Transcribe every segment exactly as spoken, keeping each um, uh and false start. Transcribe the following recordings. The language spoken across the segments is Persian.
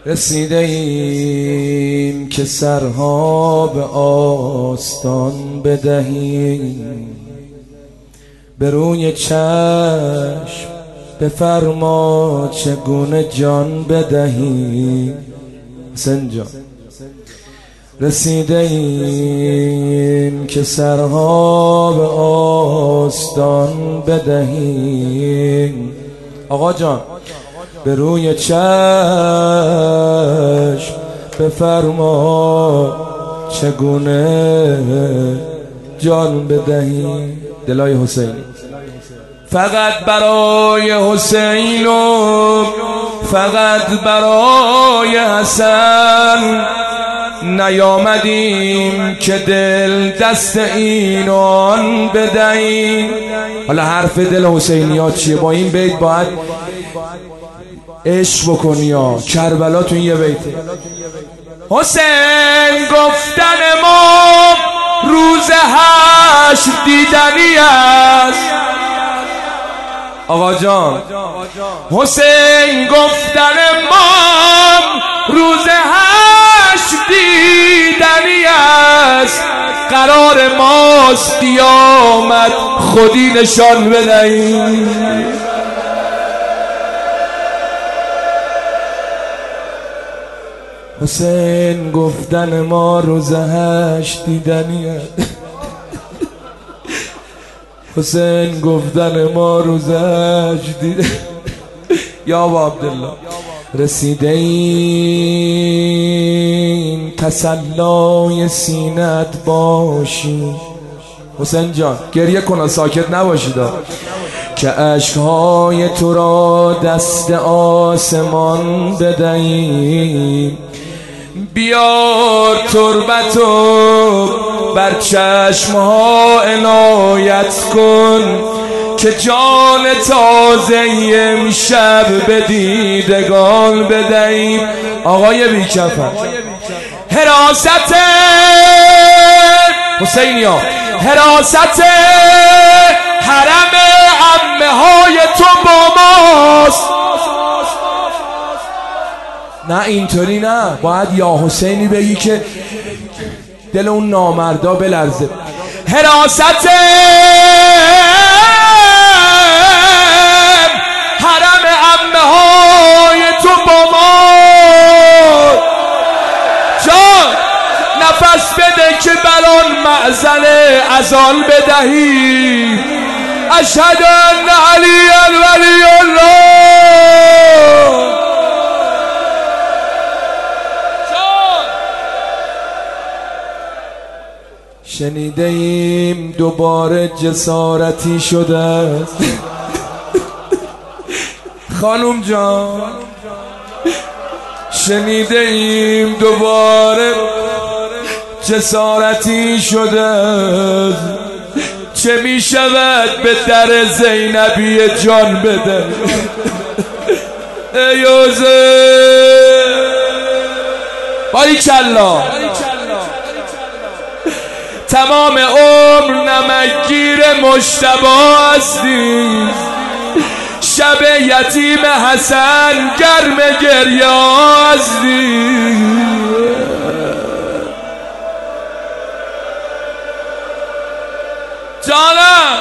رسیده ایم که سرها به آستان بدهیم، به روی چشم بفرما چگونه جان بدهیم. حسین جان رسیده ایم که سرها به آستان بدهیم. آقا جان به روی چشم بفرما چگونه جان بدهیم. دلای حسینی فقط برای حسین و فقط برای حسن نیامدیم که دل دست این و آن بدهیم. حالا حرف دل حسینی ها چیه؟ با این بیت باید عشق بکنی ها. کربلا تو این یه بیته. حسین گفتن ما روز حشر دیدنی است. آقا جان حسین گفتن ما روز حشر دیدنی است. قرار ماست قیامت خودی نشان بدهیم. حسین گفتن ما روز حشر دیدنی است. حسین گفتن ما روز حشر دیدنی. یا ابا عبدالله رسیده این تسلای سینت باشی. حسین جان گریه کن، ساکت نباشید که عشقهای تو را دست آسمان بدهیم. بیار تربتو بر چشمها عنایت کن که جان تازه امشب به دیدگان بدهیم. آقای بیکفن حراست حسینیا، حراست حرم عمه های تو با ماست. نه اینطوری نه، باید یا حسینی بگی که دل اون نامردا بلرزه. حراست حرم عمه های تو با ما. جان نفس بده که بران معزن اذان بدهی. اشهد ان علی ولی الله. شنیده ایم دوباره جسارتی شده است. خانم جان شنیده ایم دوباره جسارتی شده است. چه می شود به در زینبی جان بده. ای حسین باریکالله تمام عمر نمکگیر مجتبی هستی. شب یتیم حسن گرم گریه هستی. جانم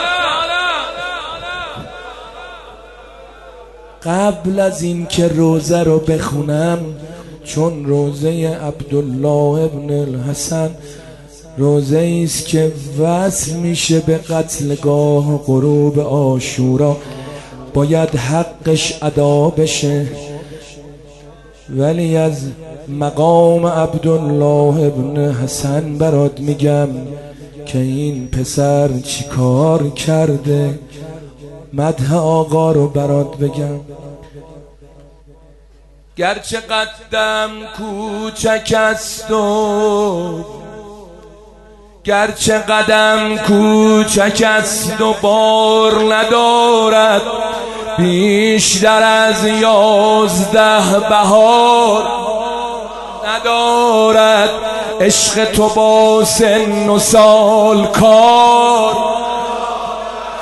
قبل از این که روزه رو بخونم، چون روزه عبدالله ابن الحسن روزه ایست که وصل میشه به قتلگاه غروب عاشورا، باید حقش ادا بشه. ولی از مقام عبدالله ابن حسن برات میگم که این پسر چی کار کرده. مدح آقا رو برات بگم. گرچه قدم کوچک است و گرچه قدم کوچک است و بار ندارد بیشتر از یازده بهار ندارد. عشق تو با سن و سال کار،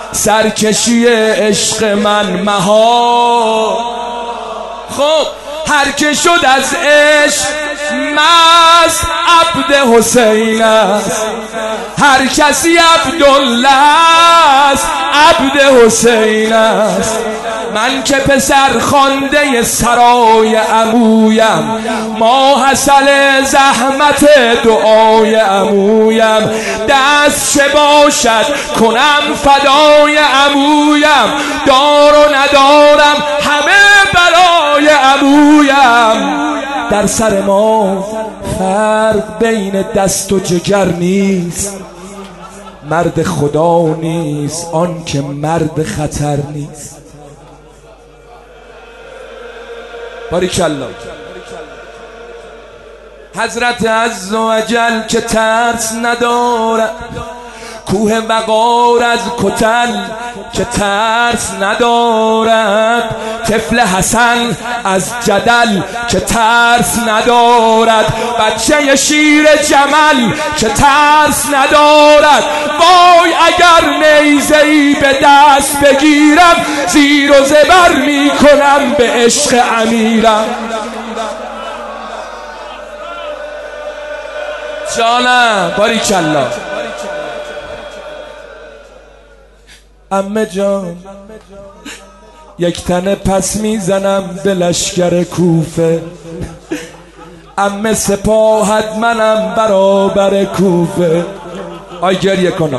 سرکشی عشق من مهار. خب هر که شد از عشق مست عبد حسین است، هر کسی عبدالله است عبد حسین است. من که پسر خوانده سرای عمویم، ما حاصل زحمت دعای عمویم، دست چه باشد کنم فدای عمویم، دار و ندارم همه برای عمویم. در سر ما فرق بین دست و جگر نیست، مرد خدا نیست آن که مرد خطر نیست. باریکالله. حضرت عزوجل که ترس ندارد، کوه وقار از کتل که ترس ندارد، طفل حسن از جدل که ترس ندارد، بچه شیر جمل که ترس ندارد. وای اگر نیزه‌ای به دست بگیرم، زیر و زبر می کنم به عشق امیرم. جانم باریکالله. عمه جان یک تنه پس میزنم به لشکر کوفه، عمه سپاهت منم برابر کوفه. آی گریه کنم.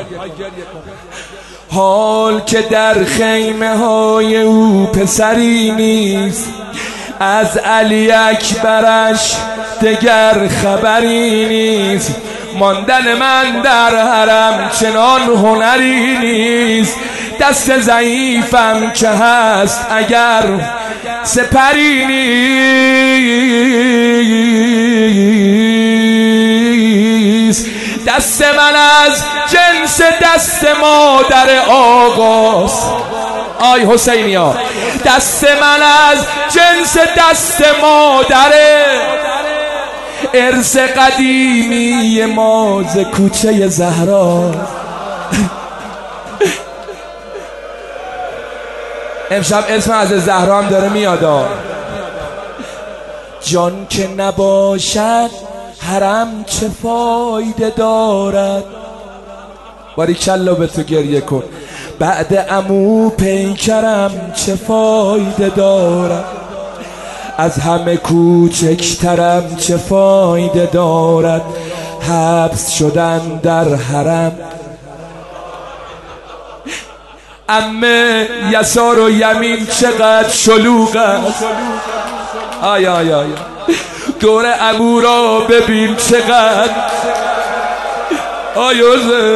حال که در خیمه های او پسری نیست، از علی اکبرش دگر خبری نیست. ماندن من در حرم چنان هنری نیست، دست ضعیفم که هست اگر سپری نیست. دست من از جنس دست مادر آقاست. آی حسینی ها، دست من از جنس دست مادره، ارث قدیمی ما ز کوچه زهرا. امشب اسم از زهرا هم داره میاد. جان که نباشد حرم چه فایده دارد. باریکالله به تو گریه کن. بعد عمو پیکرم چه فایده دارد، از همه کوچکترم چه فایده دارد. حبس شدن در حرم. عمه یسار و یمین چقدر شلوغ است. آی آی آی دور عمو را ببین چقدر. آی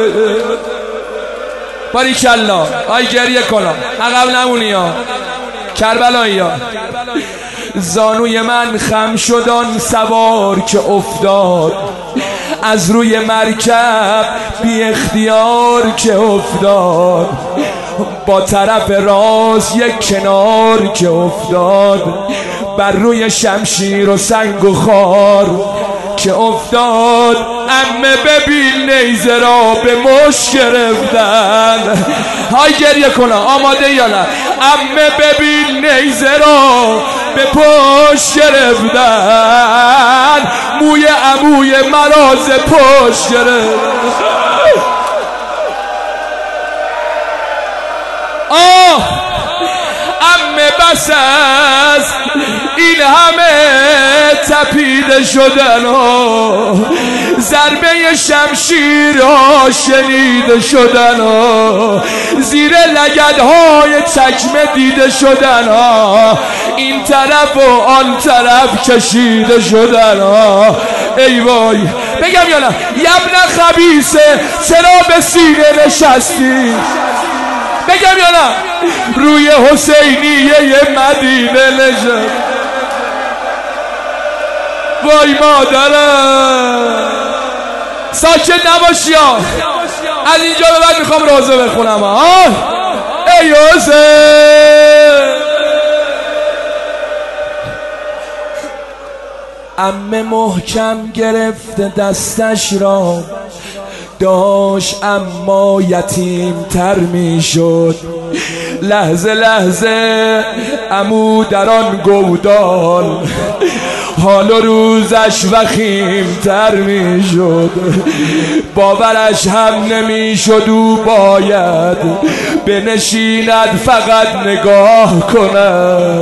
باریکالله. آی گریه کنم عقب نمونی ها کربلایی ها. زانوی من خم شدان سوار که افتاد، از روی مرکب بی اختیار که افتاد، با طرف راست یک کنار که افتاد، بر روی شمشیر و سنگ و خار که افتاد. عمه ببین نیزه را به مشت گرفتن. های گریه کنه آماده یا نه؟ عمه ببین نیزه را به پشت گرفتن، موی عموی مراز پشت گرفتن. آه عمه بس است این همه تپیده شدن ها، ضربه شمشیر ها شنیده شدن ها، زیر لگدهای چکمه دیده شدن ها، این طرف و آن طرف کشیده شدن ها. ای وای بگم یا نه؟ یبن خبیثه چرا به سینه نشستی؟ بگم یا نه؟ روی حسینیه مدینه نشست. وای مادرم ساکت نباشی ها. از اینجا به بعد میخوام روزه بخونم ها. ای حسین. عمه محکم گرفته دستش را، داشت اما یتیم تر می شد، لحظه لحظه عمو در آن گودال حال و روزش وخیم‌تر می شد، باورش هم نمی شد او باید بنشیند فقط نگاه کند،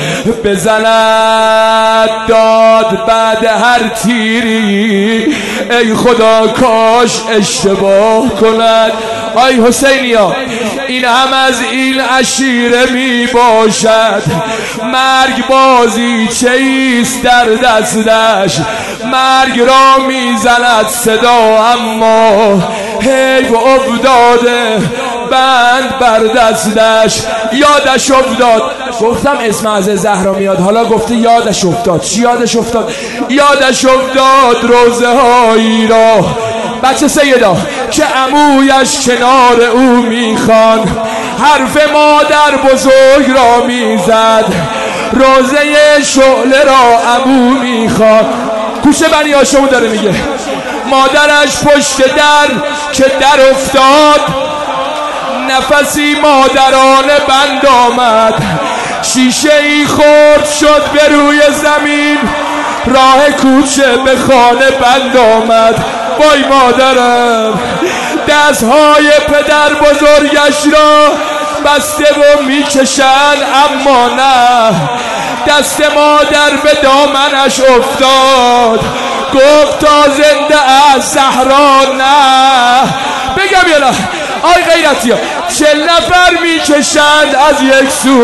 بزند داد بعد هر تیری ای خدا کاش اشتباه کند. آی حسینیا این هم از این عشیره می باشد، مرگ بازی چیست در دستش، مرگ را می زند صدا اما حیف افتاده بند بر دستش. یادش افتاد، گفتم اسم از زهرا میاد، حالا گفته یادش افتاد. چی یادش افتاد؟ یادش افتاد روزه هایی را بچه سیدا که عمویش کنار او میخوان، حرف مادر بزرگ را میزد، روزه شعله را عمو میخوان. کوشه بنی هاشم داره میگه مادرش پشت در که در افتاد، نفسی مادرانه بند آمد، شیشه ای خورد شد به روی زمین، راه کوچه به خانه بند آمد. وای مادرم دستهای پدر بزرگش را بسته و میکشند اما نه، دست مادر به دامنش افتاد، گفت تا زنده از صحرا نه. بگم یا نه آی غیرتی ها چل نفر میکشند از یک سو،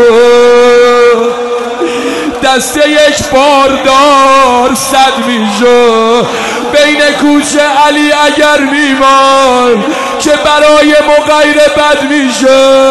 دست یک باردار صد میشد، بین کوچه علی اگر میمان که برای مغیر بد میشد.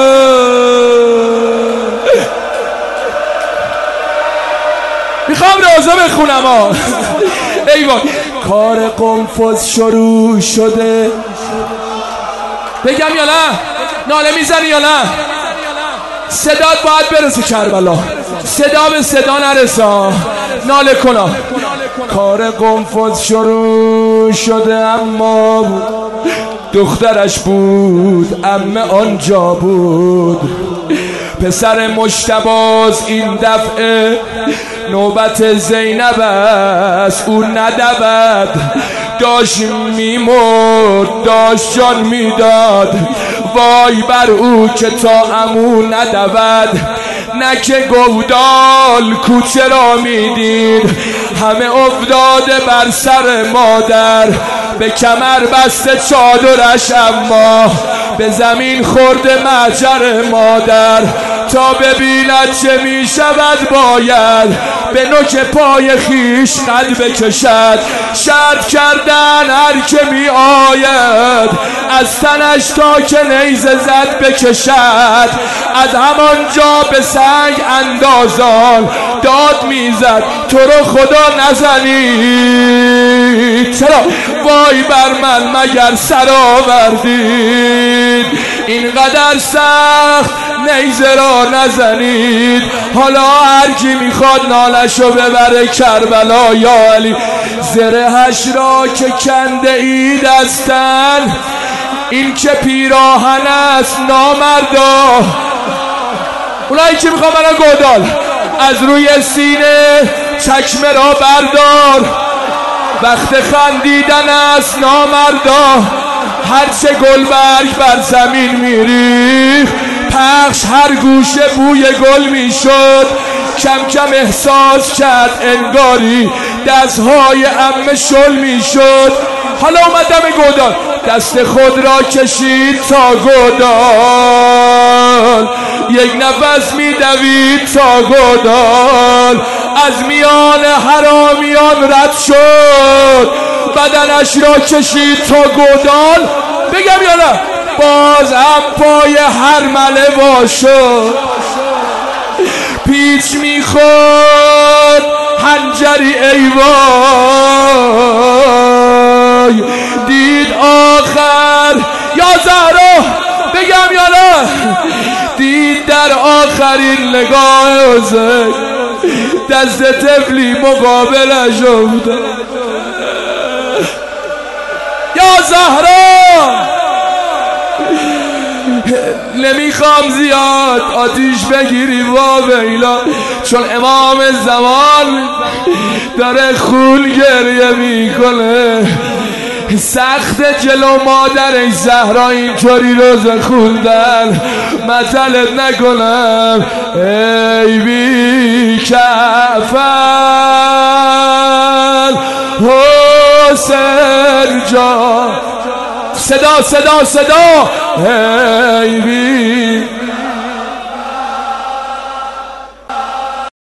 میخوام رازه بخونم ها. ایوان کار قنفذ شروع شده. بگم یا نه؟ ناله میزنی یا نه؟ صدات باید برسه کربلا، صدا به صدا نرسا، ناله کنا. کار قنفذ شروع شده اما دخترش بود، عمه آنجا بود، پسر مجتباز این دفعه نوبت زینب است، او ندود، داشت میمرد داشت جان میداد، وای بر او که تا عمو ندود، نه که گودال کوچه را میدید، همه افتاده بر سر مادر، به کمر بسته چادرش اما به زمین خورده محجر مادر، تا ببیند چه می شود باید به نوک پای خیش قد بکشد، شرط کردن هر که می آید از تنش تا که نیزه زد بکشد، از همانجا به سنگ اندازان داد میزد تو رو خدا نزنید، چرا وای بر من مگر سر آوردید، اینقدر سخت نیزه را نزنید، حالا هر کی میخواد نالشو ببره کربلا. یا علی زرهش را که کنده ای دستن، این که پیراهن است نامردا، اونایی که میخواد منو گودال از روی سینه چکمه را بردار، وقت خندیدن است نامردا، هرچه گلبرگ بر زمین میریخ پخش هر گوشه بوی گل میشد، کم کم احساس کرد انگاری دستهای عمه شل میشد. حالا اومدم گودال، دست خود را کشید تا گودال، یک نفس میدوید تا گودال، از میان حرامیان رد شد، بدنش را کشید تا گودال. بگم یا نه؟ باز هم پای هر مله باشد، پیچ میخورد حنجری ای وای، دید آخر یا زهرا بگم یا نه، دید در آخرین نگاه حسین دست طفلی مقابلش افتاد. یا زهرا نمیخوام زیاد آتیش بگیری ویلا، چون امام زمان داره خون گریه میکنه. سخت جلو مادر زهرا اینطوری روزه خوندن، مطلب نکنم ای بی کفن حسین جان. صدا صدا صدا ای بی